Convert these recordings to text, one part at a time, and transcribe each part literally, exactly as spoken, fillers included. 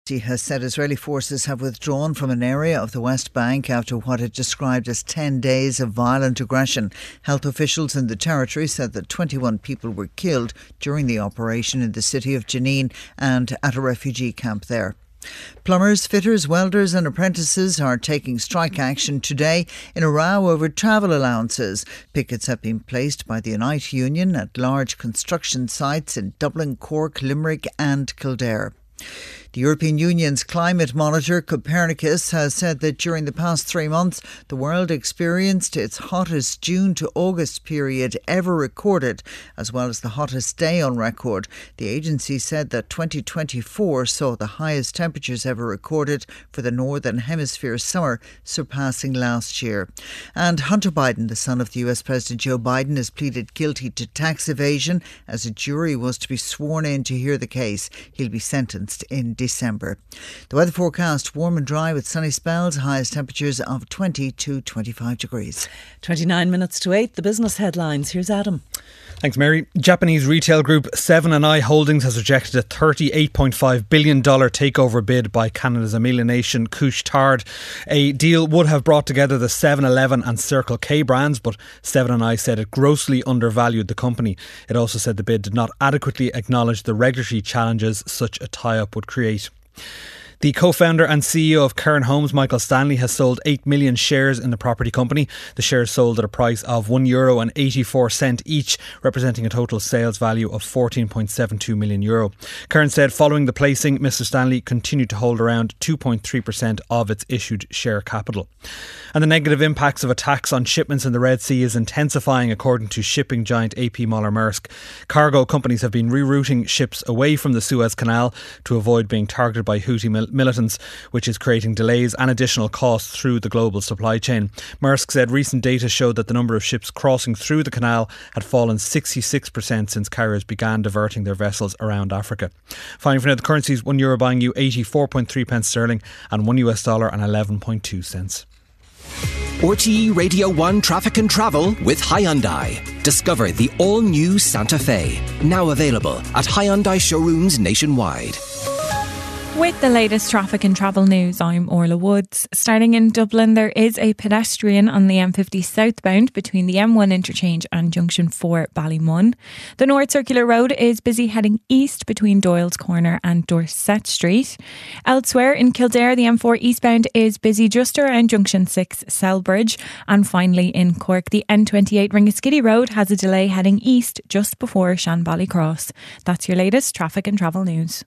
He has said Israeli forces have withdrawn from an area of the West Bank after what it described as ten days of violent aggression. Health officials in the territory said that twenty-one people were killed during the operation in the city of Jenin and at a refugee camp there. Plumbers, fitters, welders and apprentices are taking strike action today in a row over travel allowances. Pickets have been placed by the Unite Union at large construction sites in Dublin, Cork, Limerick and Kildare. The European Union's climate monitor, Copernicus, has said that during the past three months, the world experienced its hottest June to August period ever recorded, as well as the hottest day on record. The agency said that twenty twenty-four saw the highest temperatures ever recorded for the Northern Hemisphere summer, surpassing last year. And Hunter Biden, the son of the U S President Joe Biden, has pleaded guilty to tax evasion as a jury was to be sworn in to hear the case. He'll be sentenced in December. The weather forecast: warm and dry with sunny spells, highest temperatures of twenty to twenty-five degrees. twenty-nine minutes to eight, the business headlines. Here's Adam. Thanks, Mary. Japanese retail group Seven and I Holdings has rejected a thirty-eight point five billion dollars takeover bid by Canada's Amelia Nation Couche-Tard. A deal would have brought together the seven eleven and Circle K brands, but Seven and I said it grossly undervalued the company. It also said the bid did not adequately acknowledge the regulatory challenges such a tie-up would create. The co-founder and C E O of Cairn Homes, Michael Stanley, has sold eight million shares in the property company. The shares sold at a price of one euro and eighty-four cents each, representing a total sales value of fourteen point seven two million euro. Cairn said following the placing, Mister Stanley continued to hold around two point three percent of its issued share capital. And the negative impacts of attacks on shipments in the Red Sea is intensifying, according to shipping giant A P Moller Maersk. Cargo companies have been rerouting ships away from the Suez Canal to avoid being targeted by Houthi mil- militants, which is creating delays and additional costs through the global supply chain. Maersk said recent data showed that the number of ships crossing through the canal had fallen sixty-six percent since carriers began diverting their vessels around Africa. Finally, for now, the currencies: one euro buying you eighty-four point three pence sterling and one U S dollar and eleven point two cents. R T E Radio one Traffic and Travel with Hyundai. Discover the all-new Santa Fe. Now available at Hyundai showrooms nationwide. With the latest traffic and travel news, I'm Orla Woods. Starting in Dublin, there is a pedestrian on the M fifty southbound between the M one interchange and Junction four Ballymun. The North Circular Road is busy heading east between Doyle's Corner and Dorset Street. Elsewhere in Kildare, the M four eastbound is busy just around Junction six Selbridge. And finally in Cork, the N twenty-eight Ringaskiddy Road has a delay heading east just before Shanbally Cross. That's your latest traffic and travel news.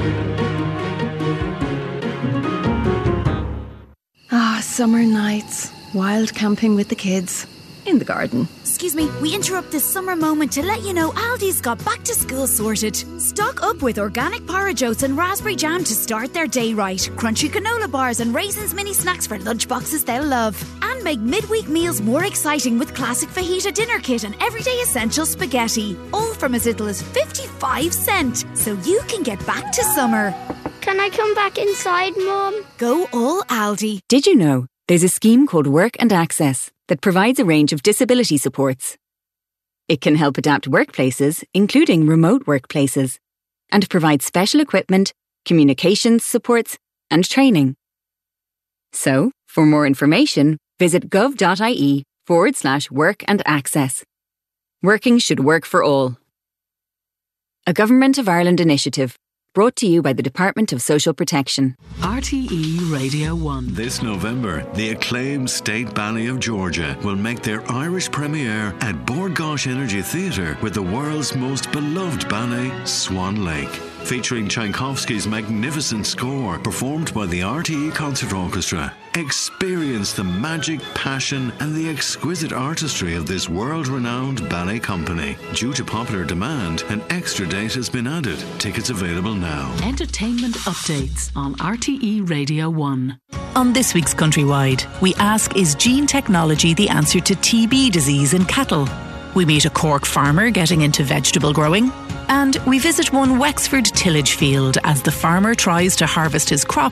Ah, summer nights, wild camping with the kids, in the garden. Excuse me, we interrupt this summer moment to let you know Aldi's got back to school sorted. Stock up with organic porridge oats and raspberry jam to start their day right. Crunchy granola bars and raisins mini snacks for lunchboxes they'll love. And make midweek meals more exciting with classic fajita dinner kit and everyday essential spaghetti. All from as little as fifty-five cents. So you can get back to summer. Can I come back inside, Mum? Go all Aldi. Did you know there's a scheme called Work and Access that provides a range of disability supports? It can help adapt workplaces, including remote workplaces, and provide special equipment, communications supports, and training. So, for more information, visit gov.ie forward slash work and access. Working should work for all. A Government of Ireland initiative. Brought to you by the Department of Social Protection. R T E Radio one. This November, the acclaimed State Ballet of Georgia will make their Irish premiere at Bord Gáis Energy Theatre with the world's most beloved ballet, Swan Lake. Featuring Tchaikovsky's magnificent score performed by the R T E Concert Orchestra. Experience the magic, passion and the exquisite artistry of this world-renowned ballet company. Due to popular demand, an extra date has been added. Tickets available now. Entertainment updates on R T E Radio one. On this week's Countrywide, we ask, is gene technology the answer to T B disease in cattle? We meet a Cork farmer getting into vegetable growing. And we visit one Wexford tillage field as the farmer tries to harvest his crops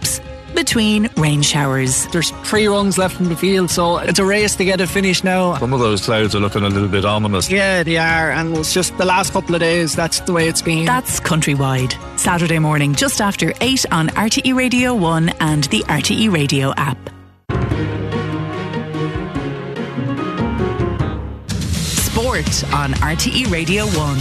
between rain showers. There's three runs left in the field, so it's a race to get it finished now. Some of those clouds are looking a little bit ominous. Yeah, they are, and it's just the last couple of days, that's the way it's been. That's Countrywide. Saturday morning, just after eight on R T E Radio one and the R T E Radio app. Sport on R T E Radio one.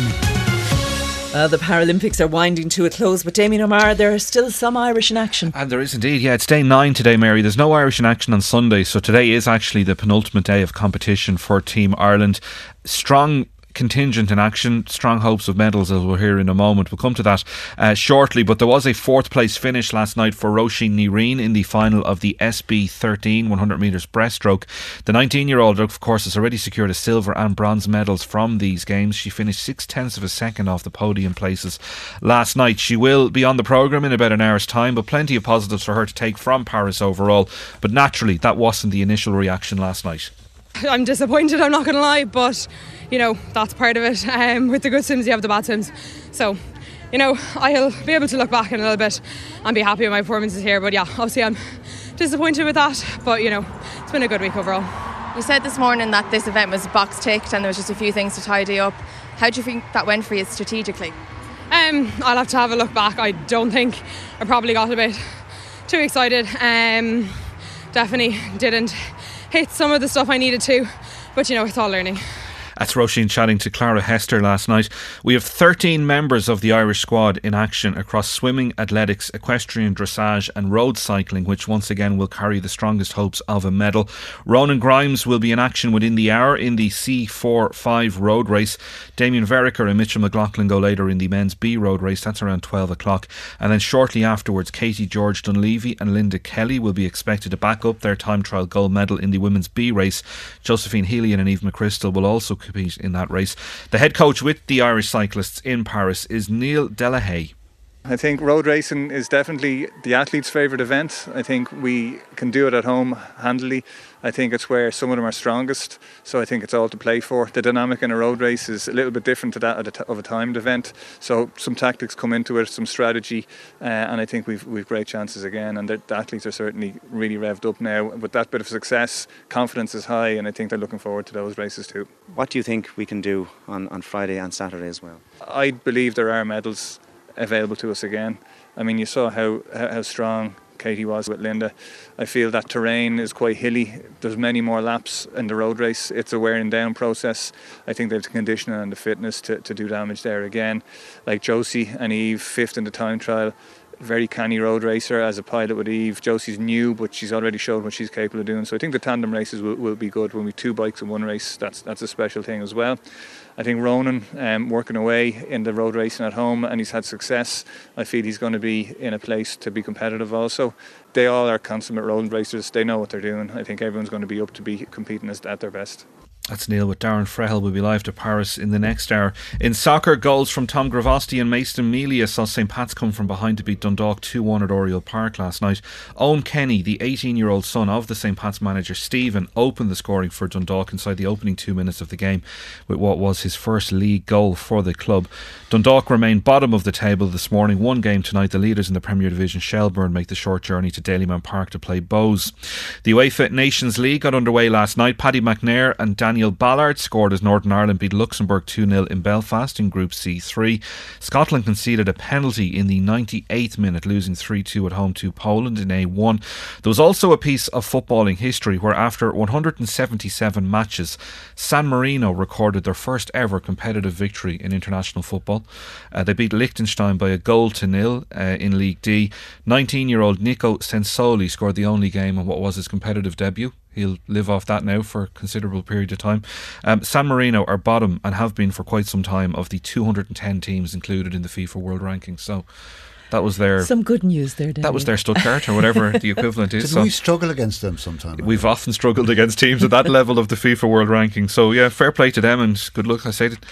Uh, the Paralympics are winding to a close, but Damien O'Meara, there are still some Irish in action. And there is indeed, yeah. It's day nine today, Mary. There's no Irish in action on Sunday, so today is actually the penultimate day of competition for Team Ireland. Strong contingent in action, strong hopes of medals, as we'll hear in a moment. We'll come to that uh, shortly, but there was a fourth place finish last night for Roisin Ní Riain in the final of the S B thirteen one hundred metres breaststroke. The nineteen year old, of course, has already secured a silver and bronze medals from these games. She finished six tenths of a second off the podium places last night. She will be on the programme in about an hour's time, but plenty of positives for her to take from Paris overall. But naturally, that wasn't the initial reaction last night. I'm disappointed, I'm not going to lie, but you know, that's part of it. Um, with the good swims you have the bad swims, so you know, I'll be able to look back in a little bit and be happy with my performances here. But yeah, obviously I'm disappointed with that, but you know, it's been a good week overall. You said this morning that this event was box ticked and there was just a few things to tidy up. How do you think that went for you strategically? Um, I'll have to have a look back. I don't think I probably got a bit too excited. Um, definitely didn't hit some of the stuff I needed to, but you know, it's all learning. That's Roisin chatting to Clara Hester last night. We have thirteen members of the Irish squad in action across swimming, athletics, equestrian, dressage and road cycling, which once again will carry the strongest hopes of a medal. Ronan Grimes will be in action within the hour in the C four five road race. Damien Vericker and Mitchell McLaughlin go later in the men's B road race. That's around twelve o'clock. And then shortly afterwards, Katie George Dunleavy and Linda Kelly will be expected to back up their time trial gold medal in the women's B race. Josephine Healy and Eve McChrystal will also compete in that race. The head coach with the Irish cyclists in Paris is Neil Delahaye. I think road racing is definitely the athlete's favourite event. I think we can do it at home handily. I think it's where some of them are strongest, so I think it's all to play for. The dynamic in a road race is a little bit different to that of a timed event, so some tactics come into it, some strategy, uh, and I think we've we've great chances again, and the athletes are certainly really revved up now. With that bit of success, confidence is high, and I think they're looking forward to those races too. What do you think we can do on, on Friday and Saturday as well? I believe there are medals available to us again. I mean, you saw how how strong Katie was with Linda. I feel that terrain is quite hilly. There's many more laps in the road race. It's a wearing down process. I think they have the conditioning and the fitness to, to do damage there again. Like Josie and Eve, fifth in the time trial. Very canny road racer as a pilot with Eve. Josie's new, but she's already showed what she's capable of doing. So I think the tandem races will, will be good. When we two bikes in one race, that's that's a special thing as well. I think Ronan, um, working away in the road racing at home, and he's had success. I feel he's going to be in a place to be competitive also. They all are consummate road racers. They know what they're doing. I think everyone's going to be up to be competing as, at their best. That's Neil with Darren Frehel. Will be live to Paris in the next hour. In soccer, goals from Tom Gravosti and Mason Melia saw St Pat's come from behind to beat Dundalk two one at Oriel Park last night. Owen Kenny, the eighteen year old son of the St Pat's manager Stephen, opened the scoring for Dundalk inside the opening two minutes of the game with what was his first league goal for the club. Dundalk remain bottom of the table this morning. One game tonight. The leaders in the Premier Division, Shelbourne, make the short journey to Dalymount Park to play Bows. The UEFA Nations League got underway last night. Paddy McNair and Daniel Ballard scored as Northern Ireland beat Luxembourg two nil in Belfast in Group C three. Scotland conceded a penalty in the ninety-eighth minute, losing three two at home to Poland in A one. There was also a piece of footballing history where after one hundred seventy-seven matches, San Marino recorded their first ever competitive victory in international football. Uh, they beat Liechtenstein by a goal to nil uh, in League D. nineteen year old Nico Sensoli scored the only game on what was his competitive debut. He'll live off that now for a considerable period of time. Um, San Marino are bottom and have been for quite some time of the two hundred ten teams included in the FIFA World Rankings. So that was their some good news there. David. That was their Stuttgart or whatever the equivalent is. Didn't so we struggle against them sometimes? We've often struggled against teams at that level of the FIFA World Ranking. So yeah, fair play to them and good luck. I say that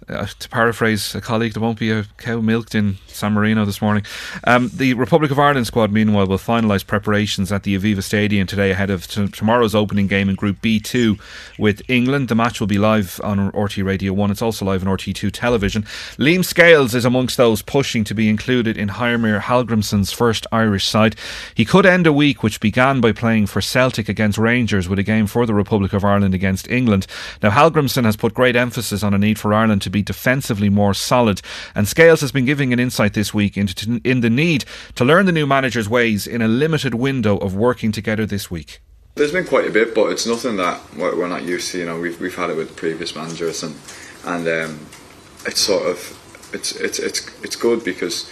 Uh, to paraphrase a colleague, there won't be a cow milked in San Marino this morning. Um, the Republic of Ireland squad, meanwhile, will finalise preparations at the Aviva Stadium today ahead of t- tomorrow's opening game in Group B two with England. The match will be live on R T Radio one. It's also live on R T two television. Liam Scales is amongst those pushing to be included in Jaromir Hallgrímsson's first Irish side. He could end a week which began by playing for Celtic against Rangers with a game for the Republic of Ireland against England. Now, Hallgrímsson has put great emphasis on a need for Ireland to be defensively more solid, and Scales has been giving an insight this week into in the need to learn the new manager's ways in a limited window of working together this week. There's been quite a bit, but it's nothing that we're not used to. You know, we've we've had it with the previous managers, and and um, it's sort of it's it's it's it's good because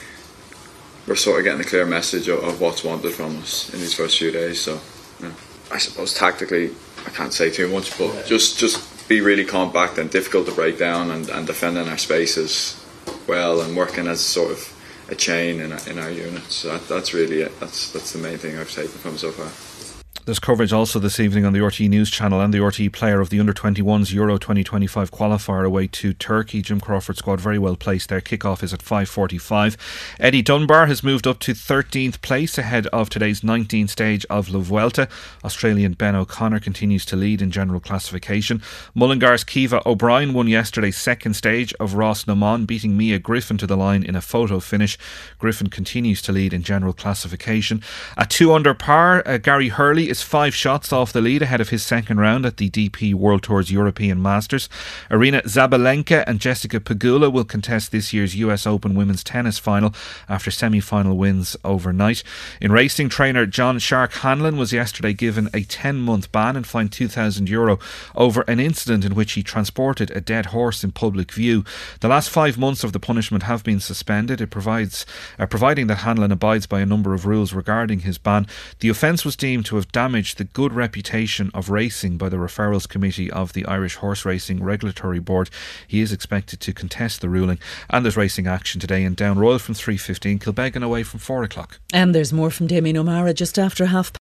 we're sort of getting a clear message of, of what's wanted from us in these first few days. So, yeah. I suppose tactically, I can't say too much, but yeah. just just. be really compact and difficult to break down, and, and defending our spaces well and working as sort of a chain in our, in our unit. So that, that's really it. That's that's the main thing I've taken from so far. There's coverage also this evening on the R T E News channel and the R T E Player of the under twenty-ones Euro twenty twenty-five qualifier away to Turkey. Jim Crawford's squad very well placed there. Kick-off is at five forty-five. Eddie Dunbar has moved up to thirteenth place ahead of today's nineteenth stage of La Vuelta. Australian Ben O'Connor continues to lead in general classification. Mullingar's Kiva O'Brien won yesterday's second stage of Ross Namon, beating Mia Griffin to the line in a photo finish. Griffin continues to lead in general classification. At two under par, uh, Gary Hurley is five shots off the lead ahead of his second round at the D P World Tour's European Masters. Arina Zabalenka and Jessica Pegula will contest this year's U S Open women's tennis final after semi-final wins overnight. In racing, trainer John Shark Hanlon was yesterday given a ten-month ban and fined two thousand euro over an incident in which he transported a dead horse in public view. The last five months of the punishment have been suspended. It provides, uh, providing that Hanlon abides by a number of rules regarding his ban. The offence was deemed to have damaged the good reputation of racing by the Referrals Committee of the Irish Horse Racing Regulatory Board. He is expected to contest the ruling, and there's racing action today in Down Royal from three fifteen, Kilbeggan away from four o'clock. And there's more from Damien O'Mara just after half